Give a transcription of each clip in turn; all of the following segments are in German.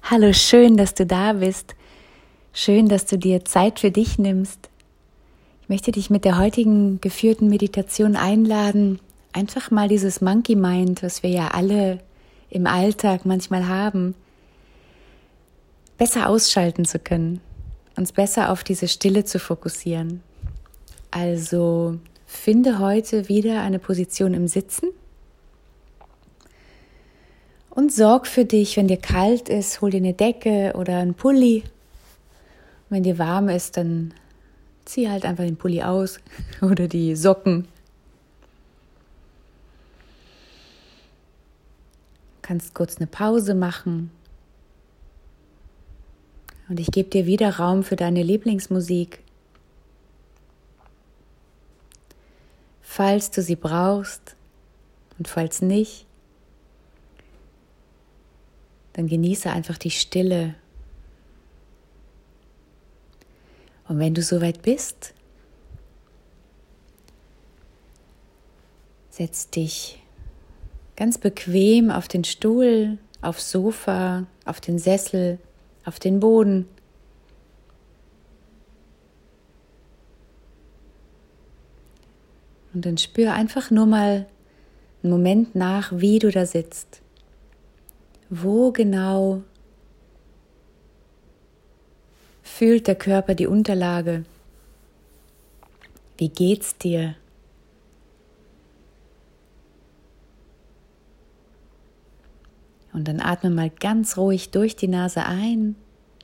Hallo, schön, dass du da bist. Schön, dass du dir Zeit für dich nimmst. Ich möchte dich mit der heutigen geführten Meditation einladen, einfach mal dieses Monkey Mind, was wir ja alle im Alltag manchmal haben, besser ausschalten zu können, uns besser auf diese Stille zu fokussieren. Also finde heute wieder eine Position im Sitzen. Und sorg für dich, wenn dir kalt ist, hol dir eine Decke oder einen Pulli. Und wenn dir warm ist, dann zieh halt einfach den Pulli aus oder die Socken. Du kannst kurz eine Pause machen. Und ich gebe dir wieder Raum für deine Lieblingsmusik. Falls du sie brauchst und falls nicht, dann genieße einfach die Stille. Und wenn du soweit bist, setz dich ganz bequem auf den Stuhl, aufs Sofa, auf den Sessel, auf den Boden. Und dann spür einfach nur mal einen Moment nach, wie du da sitzt. Wo genau fühlt der Körper die Unterlage? Wie geht's dir? Und dann atme mal ganz ruhig durch die Nase ein,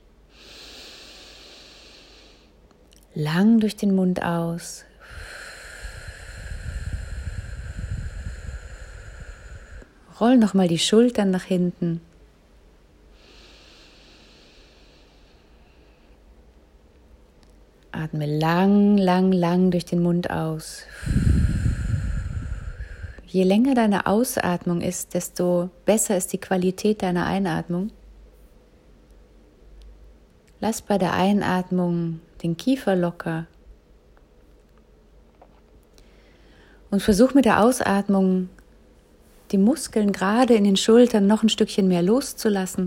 lang durch den Mund aus. Roll nochmal die Schultern nach hinten. Atme lang, lang, lang durch den Mund aus. Je länger deine Ausatmung ist, desto besser ist die Qualität deiner Einatmung. Lass bei der Einatmung den Kiefer locker. Und versuch mit der Ausatmung die Muskeln gerade in den Schultern noch ein Stückchen mehr loszulassen.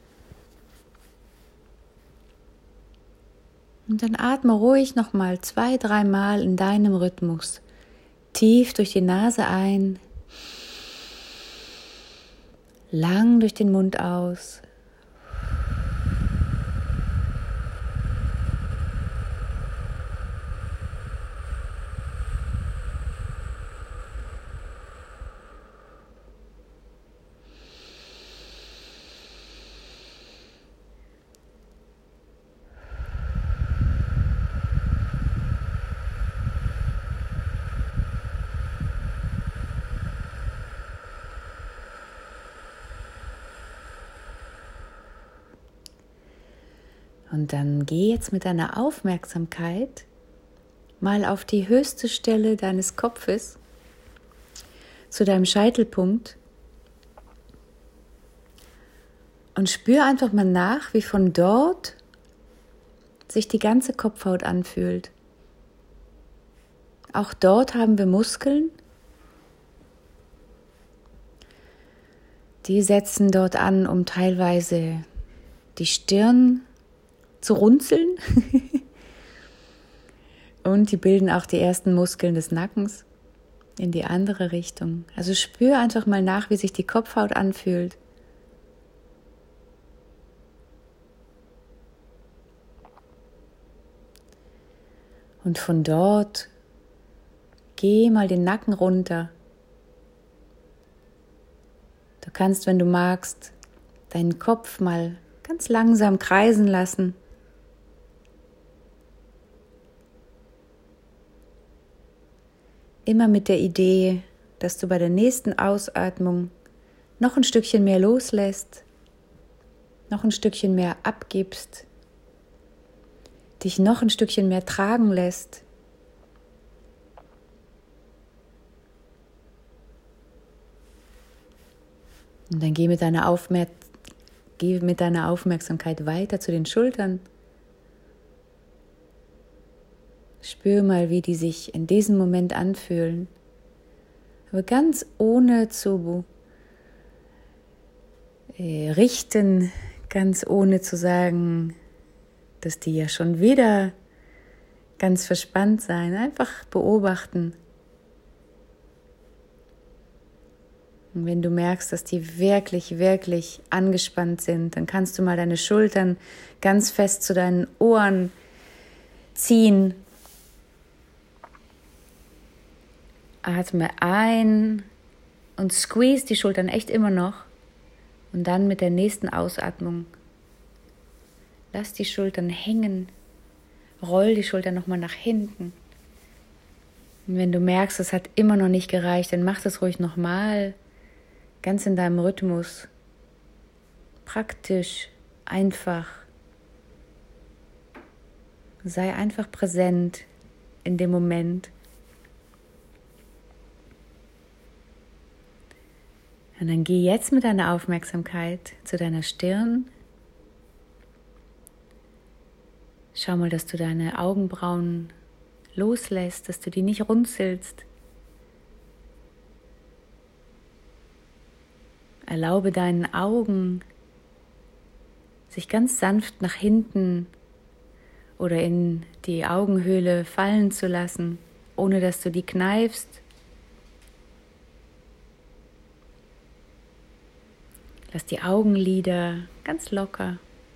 Und dann atme ruhig nochmal 2-3 Mal in deinem Rhythmus. Tief durch die Nase ein, lang durch den Mund aus. Und dann geh jetzt mit deiner Aufmerksamkeit mal auf die höchste Stelle deines Kopfes, zu deinem Scheitelpunkt, und spür einfach mal nach, wie von dort sich die ganze Kopfhaut anfühlt. Auch dort haben wir Muskeln, die setzen dort an, um teilweise die Stirn zu runzeln und die bilden auch die ersten Muskeln des Nackens in die andere Richtung. Also spür einfach mal nach, wie sich die Kopfhaut anfühlt. Und von dort geh mal den Nacken runter. Du kannst, wenn du magst, deinen Kopf mal ganz langsam kreisen lassen. Immer mit der Idee, dass du bei der nächsten Ausatmung noch ein Stückchen mehr loslässt, noch ein Stückchen mehr abgibst, dich noch ein Stückchen mehr tragen lässt. Und dann geh mit deiner Aufmerksamkeit weiter zu den Schultern. Spür mal, wie die sich in diesem Moment anfühlen. Aber ganz ohne zu richten, Ganz ohne zu sagen, dass die ja schon wieder ganz verspannt sein. Einfach beobachten. Und wenn du merkst, dass die wirklich, wirklich angespannt sind, dann kannst du mal deine Schultern ganz fest zu deinen Ohren ziehen. Atme ein und squeeze die Schultern echt immer noch. Und dann mit der nächsten Ausatmung lass die Schultern hängen. Roll die Schultern nochmal nach hinten. Und wenn du merkst, es hat immer noch nicht gereicht, dann mach das ruhig nochmal. Ganz in deinem Rhythmus. Praktisch, einfach. Sei einfach präsent in dem Moment. Und dann geh jetzt mit deiner Aufmerksamkeit zu deiner Stirn. Schau mal, dass du deine Augenbrauen loslässt, dass du die nicht runzelst. Erlaube deinen Augen, sich ganz sanft nach hinten oder in die Augenhöhle fallen zu lassen, ohne dass du die kneifst. Lass die Augenlider ganz locker.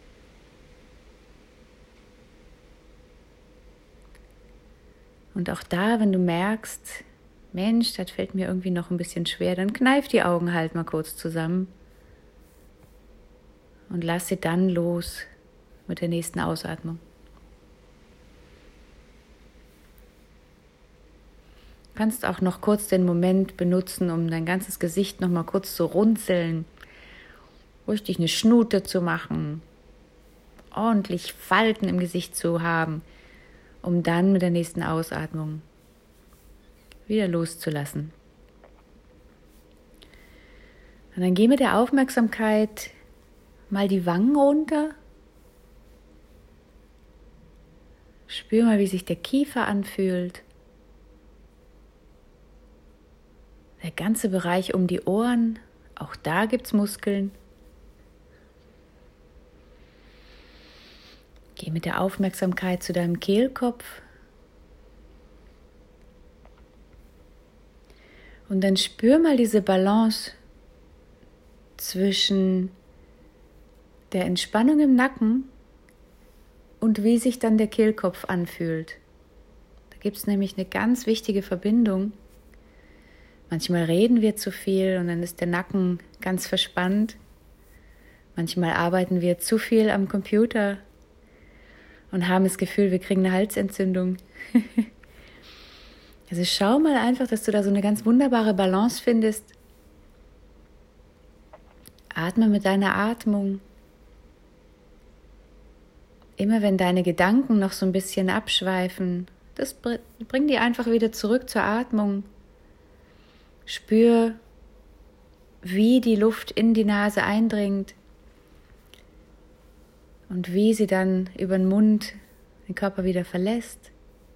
Und auch da, wenn du merkst, Mensch, das fällt mir irgendwie noch ein bisschen schwer, dann kneif die Augen halt mal kurz zusammen und lass sie dann los mit der nächsten Ausatmung. Du kannst auch noch kurz den Moment benutzen, um dein ganzes Gesicht noch mal kurz zu runzeln, richtig eine Schnute zu machen, ordentlich Falten im Gesicht zu haben, um dann mit der nächsten Ausatmung wieder loszulassen. Und dann geh mit der Aufmerksamkeit mal die Wangen runter. Spür mal, wie sich der Kiefer anfühlt. Der ganze Bereich um die Ohren, auch da gibt es Muskeln. Geh mit der Aufmerksamkeit zu deinem Kehlkopf. Und dann spür mal diese Balance zwischen der Entspannung im Nacken und wie sich dann der Kehlkopf anfühlt. Da gibt es nämlich eine ganz wichtige Verbindung. Manchmal reden wir zu viel und dann ist der Nacken ganz verspannt. Manchmal arbeiten wir zu viel am Computer und haben das Gefühl, wir kriegen eine Halsentzündung. Also schau mal einfach, dass du da so eine ganz wunderbare Balance findest. Atme mit deiner Atmung. Immer wenn deine Gedanken noch so ein bisschen abschweifen, bring die einfach wieder zurück zur Atmung. Spür, wie die Luft in die Nase eindringt und wie sie dann über den Mund den Körper wieder verlässt.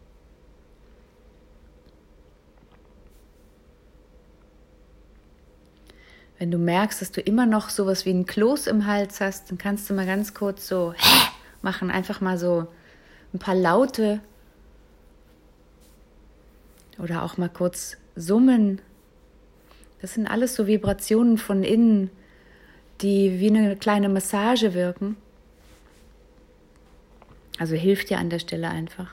Wenn du merkst, dass du immer noch sowas wie ein Kloß im Hals hast, dann kannst du mal ganz kurz so machen, einfach mal so ein paar Laute oder auch mal kurz summen. Das sind alles so Vibrationen von innen, die wie eine kleine Massage wirken. Also hilft dir an der Stelle einfach.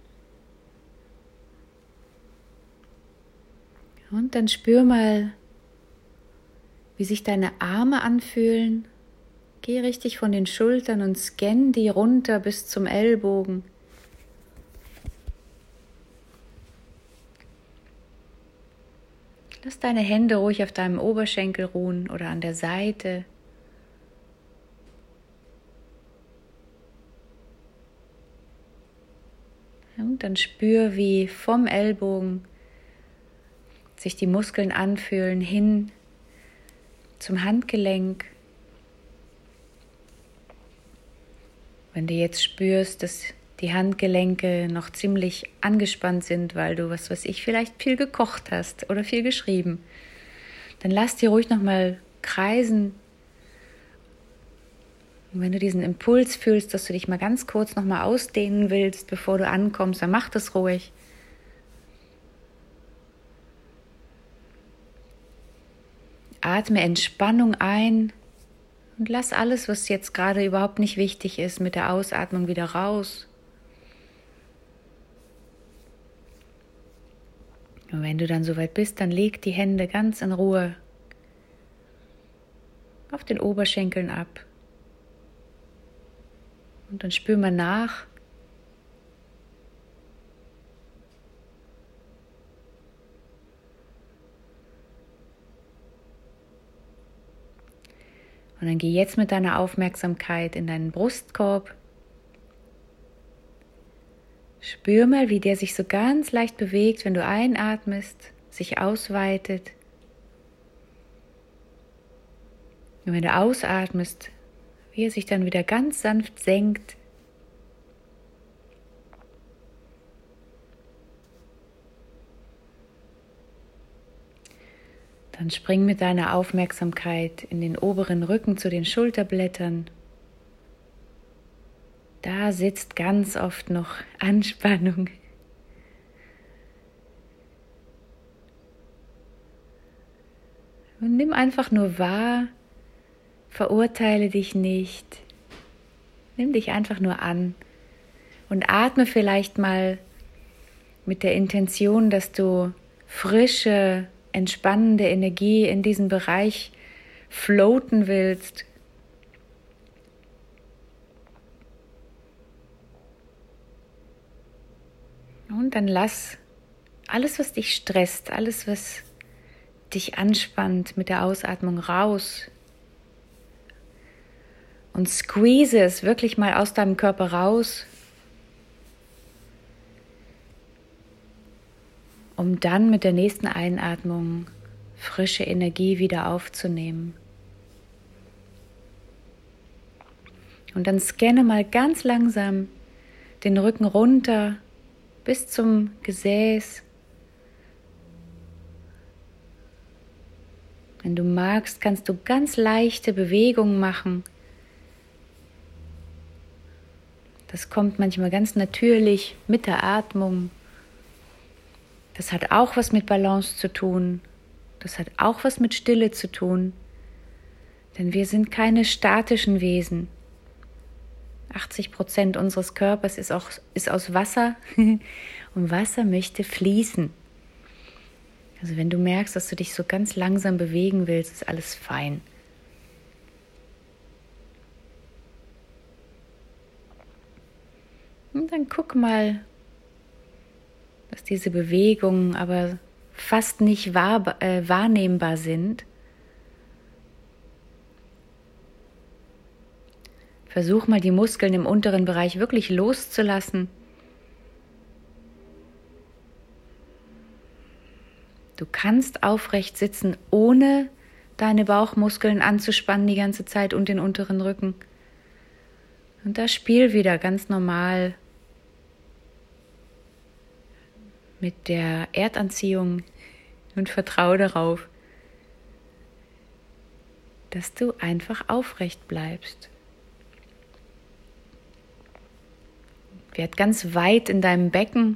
Und dann spür mal, wie sich deine Arme anfühlen. Geh richtig von den Schultern und scann die runter bis zum Ellbogen. Lass deine Hände ruhig auf deinem Oberschenkel ruhen oder an der Seite. Und dann spür, wie vom Ellbogen sich die Muskeln anfühlen hin zum Handgelenk. Wenn du jetzt spürst, dass die Handgelenke noch ziemlich angespannt sind, weil du, was weiß ich, vielleicht viel gekocht hast oder viel geschrieben, dann lass die ruhig nochmal kreisen Und wenn du diesen Impuls fühlst, dass du dich mal ganz kurz nochmal ausdehnen willst, bevor du ankommst, dann mach das ruhig. Atme Entspannung ein und lass alles, was jetzt gerade überhaupt nicht wichtig ist, mit der Ausatmung wieder raus. Und wenn du dann soweit bist, dann leg die Hände ganz in Ruhe auf den Oberschenkeln ab. Und dann spür mal nach. Und dann geh jetzt mit deiner Aufmerksamkeit in deinen Brustkorb. Spür mal, wie der sich so ganz leicht bewegt, wenn du einatmest, sich ausweitet. Und wenn du ausatmest, wie er sich dann wieder ganz sanft senkt. Dann spring mit deiner Aufmerksamkeit in den oberen Rücken zu den Schulterblättern. Da sitzt ganz oft noch Anspannung. Und nimm einfach nur wahr, verurteile dich nicht. Nimm dich einfach nur an und atme vielleicht mal mit der Intention, dass du frische, entspannende Energie in diesen Bereich floaten willst. Und dann lass alles, was dich stresst, alles, was dich anspannt, mit der Ausatmung raus. Und squeeze es wirklich mal aus deinem Körper raus, um dann mit der nächsten Einatmung frische Energie wieder aufzunehmen. Und dann scanne mal ganz langsam den Rücken runter bis zum Gesäß. Wenn du magst, kannst du ganz leichte Bewegungen machen. Das kommt manchmal ganz natürlich mit der Atmung. Das hat auch was mit Balance zu tun. Das hat auch was mit Stille zu tun. Denn wir sind keine statischen Wesen. 80% unseres Körpers ist aus Wasser und Wasser möchte fließen. Also wenn du merkst, dass du dich so ganz langsam bewegen willst, ist alles fein. Und dann guck mal, dass diese Bewegungen aber fast nicht wahrnehmbar sind. Versuch mal, die Muskeln im unteren Bereich wirklich loszulassen. Du kannst aufrecht sitzen, ohne deine Bauchmuskeln anzuspannen die ganze Zeit und den unteren Rücken. Und das Spiel wieder ganz normal mit der Erdanziehung und vertraue darauf, dass du einfach aufrecht bleibst. Werd ganz weit in deinem Becken.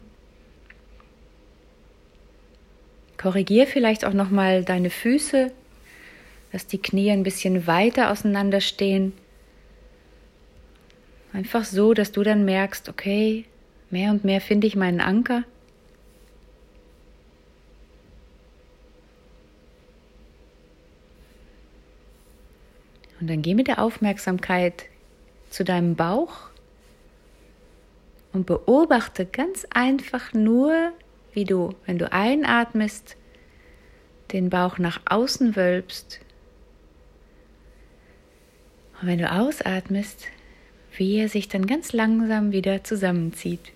Korrigier vielleicht auch nochmal deine Füße, dass die Knie ein bisschen weiter auseinander stehen. Einfach so, dass du dann merkst, okay, mehr und mehr finde ich meinen Anker. Und dann geh mit der Aufmerksamkeit zu deinem Bauch und beobachte ganz einfach nur, wie du, wenn du einatmest, den Bauch nach außen wölbst. Und wenn du ausatmest, wie er sich dann ganz langsam wieder zusammenzieht.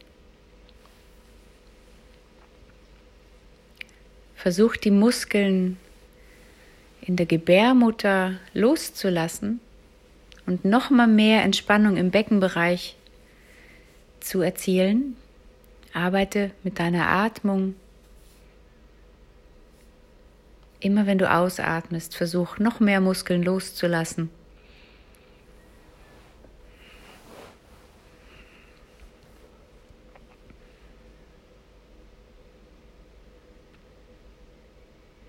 Versuch die Muskeln in der Gebärmutter loszulassen und nochmal mehr Entspannung im Beckenbereich zu erzielen. Arbeite mit deiner Atmung. Immer wenn du ausatmest, versuch noch mehr Muskeln loszulassen.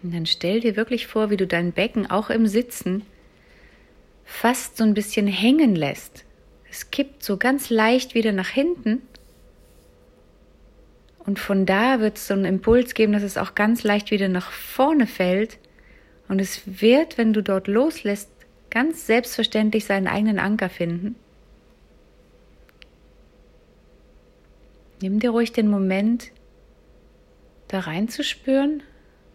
Und dann stell dir wirklich vor, wie du dein Becken auch im Sitzen fast so ein bisschen hängen lässt. Es kippt so ganz leicht wieder nach hinten. Und von da wird es so einen Impuls geben, dass es auch ganz leicht wieder nach vorne fällt. Und es wird, wenn du dort loslässt, ganz selbstverständlich seinen eigenen Anker finden. Nimm dir ruhig den Moment, da reinzuspüren.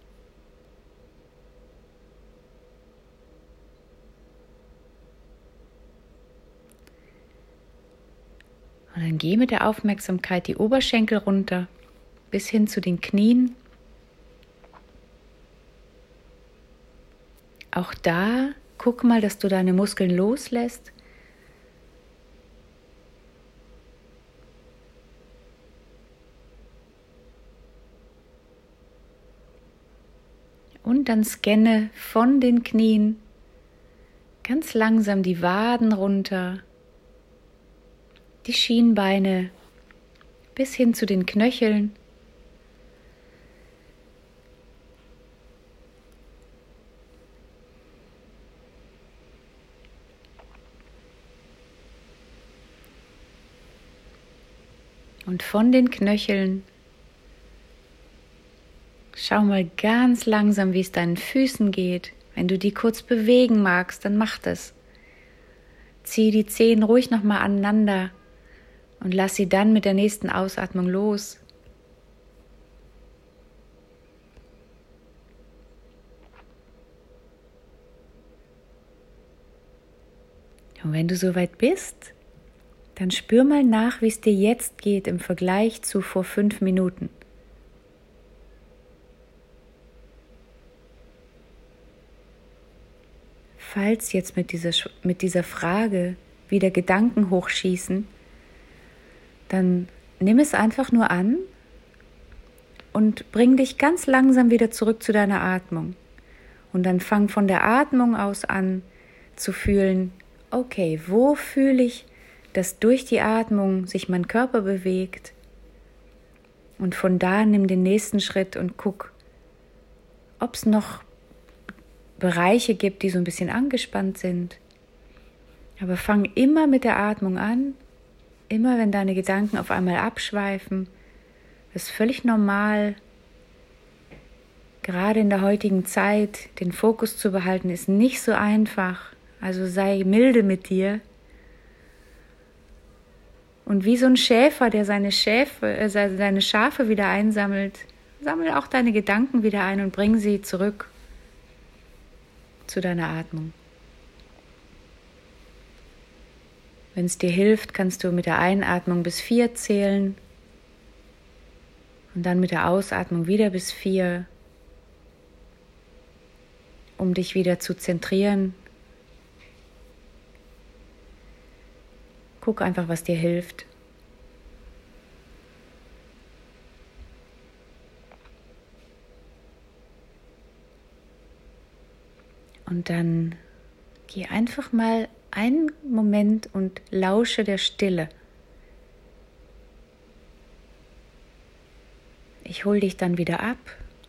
Und dann geh mit der Aufmerksamkeit die Oberschenkel runter, bis hin zu den Knien. Auch da guck mal, dass du deine Muskeln loslässt. Und dann scanne von den Knien ganz langsam die Waden runter, die Schienbeine bis hin zu den Knöcheln. Und von den Knöcheln schau mal ganz langsam, wie es deinen Füßen geht. Wenn du die kurz bewegen magst, dann mach das. Zieh die Zehen ruhig nochmal aneinander und lass sie dann mit der nächsten Ausatmung los. Und wenn du soweit bist, dann spür mal nach, wie es dir jetzt geht im Vergleich zu vor 5 Minuten. Falls jetzt mit dieser Frage wieder Gedanken hochschießen, dann nimm es einfach nur an und bring dich ganz langsam wieder zurück zu deiner Atmung. Und dann fang von der Atmung aus an zu fühlen, okay, wo fühle ich, dass durch die Atmung sich mein Körper bewegt? Und von da nimm den nächsten Schritt und guck, ob es noch Bereiche gibt, die so ein bisschen angespannt sind. Aber fang immer mit der Atmung an, immer wenn deine Gedanken auf einmal abschweifen. Das ist völlig normal. Gerade in der heutigen Zeit, den Fokus zu behalten, ist nicht so einfach. Also sei milde mit dir. Und wie so ein Schäfer, der seine Schafe wieder einsammelt, sammle auch deine Gedanken wieder ein und bring sie zurück zu deiner Atmung. Wenn es dir hilft, kannst du mit der Einatmung bis 4 zählen und dann mit der Ausatmung wieder bis 4, um dich wieder zu zentrieren. Guck einfach, was dir hilft. Und dann geh einfach mal einen Moment und lausche der Stille. Ich hole dich dann wieder ab.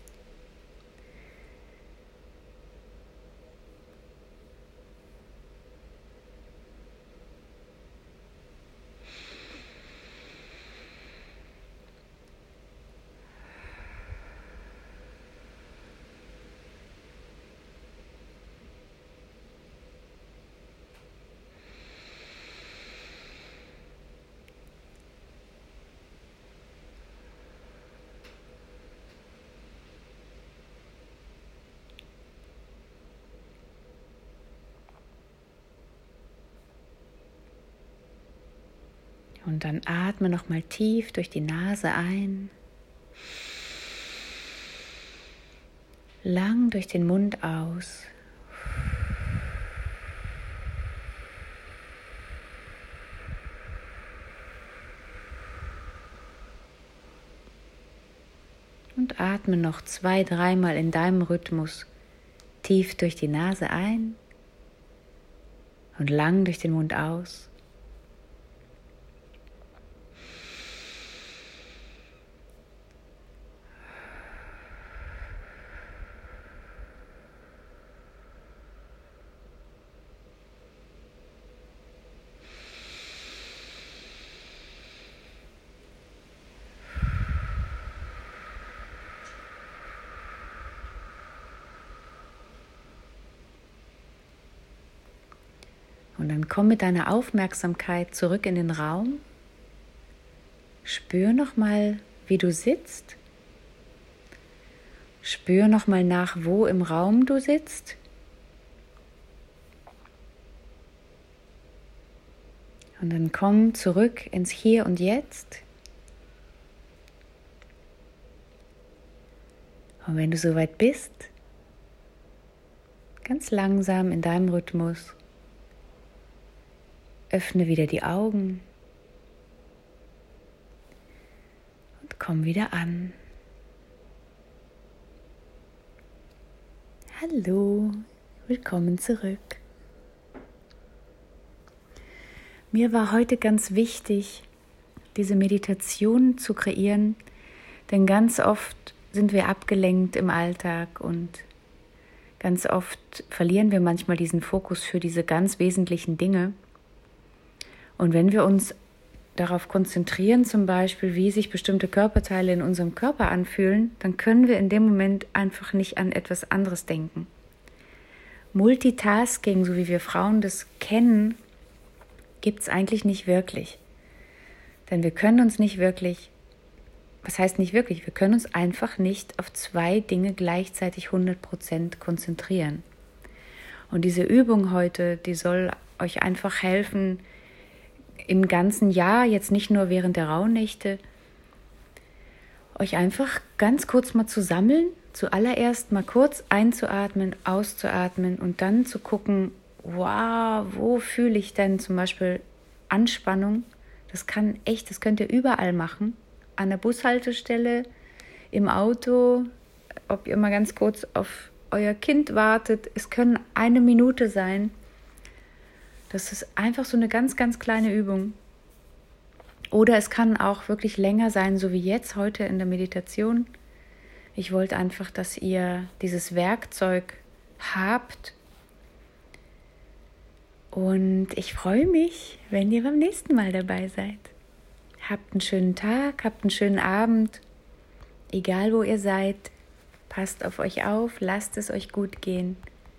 Und dann atme nochmal tief durch die Nase ein, lang durch den Mund aus. Und atme noch 2-3 Mal in deinem Rhythmus tief durch die Nase ein und lang durch den Mund aus. Und dann komm mit deiner Aufmerksamkeit zurück in den Raum. Spür nochmal, wie du sitzt. Spür nochmal nach, wo im Raum du sitzt. Und dann komm zurück ins Hier und Jetzt. Und wenn du soweit bist, ganz langsam in deinem Rhythmus, öffne wieder die Augen und komm wieder an. Hallo, willkommen zurück. Mir war heute ganz wichtig, diese Meditation zu kreieren, denn ganz oft sind wir abgelenkt im Alltag und ganz oft verlieren wir manchmal diesen Fokus für diese ganz wesentlichen Dinge. Und wenn wir uns darauf konzentrieren, zum Beispiel, wie sich bestimmte Körperteile in unserem Körper anfühlen, dann können wir in dem Moment einfach nicht an etwas anderes denken. Multitasking, so wie wir Frauen das kennen, gibt es eigentlich nicht wirklich. Denn wir können uns nicht wirklich, was heißt nicht wirklich, wir können uns einfach nicht auf 2 Dinge gleichzeitig 100% konzentrieren. Und diese Übung heute, die soll euch einfach helfen, im ganzen Jahr, jetzt nicht nur während der Rauhnächte, euch einfach ganz kurz mal zu sammeln, zuallererst mal kurz einzuatmen, auszuatmen und dann zu gucken, wow, wo fühle ich denn zum Beispiel Anspannung? Das könnt ihr überall machen, an der Bushaltestelle, im Auto, ob ihr mal ganz kurz auf euer Kind wartet, es können 1 Minute sein. Das ist einfach so eine ganz, ganz kleine Übung. Oder es kann auch wirklich länger sein, so wie jetzt heute in der Meditation. Ich wollte einfach, dass ihr dieses Werkzeug habt. Und ich freue mich, wenn ihr beim nächsten Mal dabei seid. Habt einen schönen Tag, habt einen schönen Abend. Egal wo ihr seid, passt auf euch auf, lasst es euch gut gehen.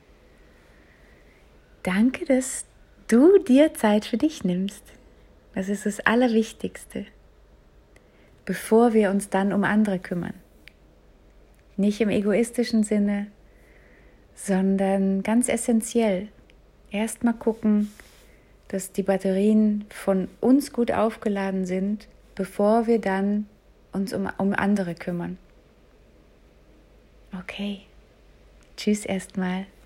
Danke, dass du dir Zeit für dich nimmst. Das ist das Allerwichtigste, bevor wir uns dann um andere kümmern. Nicht im egoistischen Sinne, sondern ganz essentiell. Erst mal gucken, dass die Batterien von uns gut aufgeladen sind, bevor wir dann uns um andere kümmern. Okay, tschüss erstmal.